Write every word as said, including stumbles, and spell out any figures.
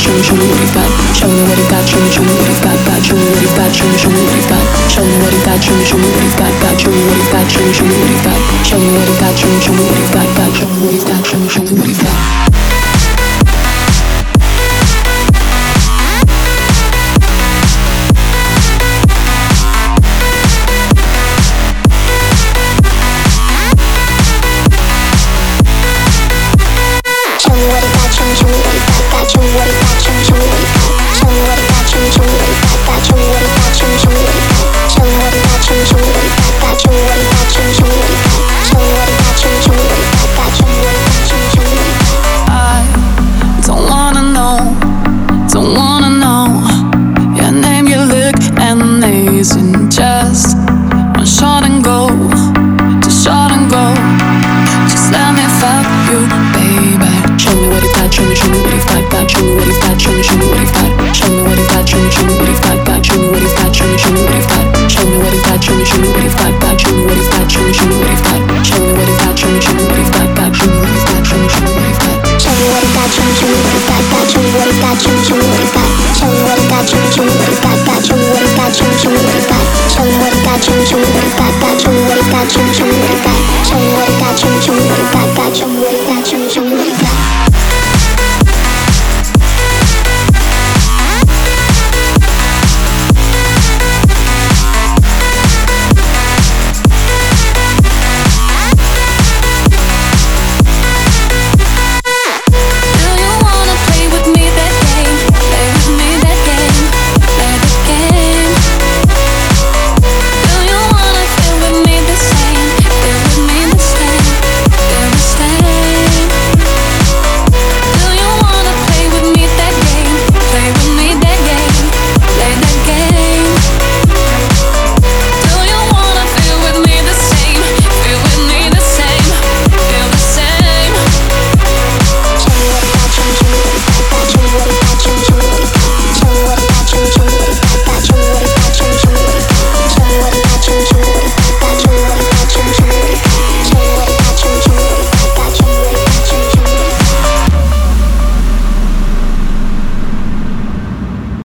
show me, show me what he's got. Show me what he's got, show me, show me what he's got, got. Show me what he's got, show me, show me what he's got. Show me what he's got, show me, show me what he's got, got. Show me what he's got, show me, show me what he's got. Show me what he's got, show me, show me what he's got, got. Show me what he's got, show me, show me what he's got. Show me what he got, show me what he got, show me what he got, show me what he got, show me what he got, show me